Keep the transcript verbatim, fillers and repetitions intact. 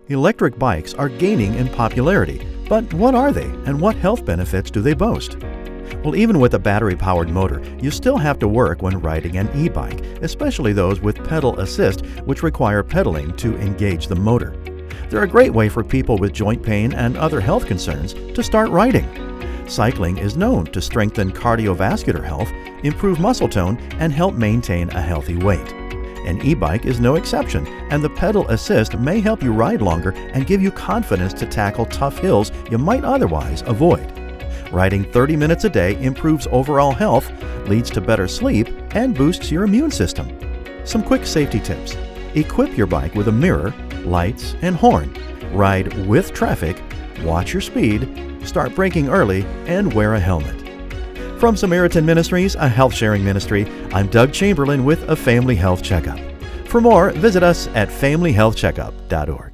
Electric bikes are gaining in popularity, but what are they and what health benefits do they boast? Well, even with a battery-powered motor, you still have to work when riding an e-bike, especially those with pedal assist, which require pedaling to engage the motor. They're a great way for people with joint pain and other health concerns to start riding. Cycling is known to strengthen cardiovascular health, improve muscle tone, and help maintain a healthy weight. An e-bike is no exception, and the pedal assist may help you ride longer and give you confidence to tackle tough hills you might otherwise avoid. Riding thirty minutes a day improves overall health, leads to better sleep, and boosts your immune system. Some quick safety tips. Equip your bike with a mirror, lights, and horn. Ride with traffic, watch your speed, start braking early, and wear a helmet. From Samaritan Ministries, a health-sharing ministry, I'm Doug Chamberlain with a Family Health Checkup. For more, visit us at family health checkup dot org.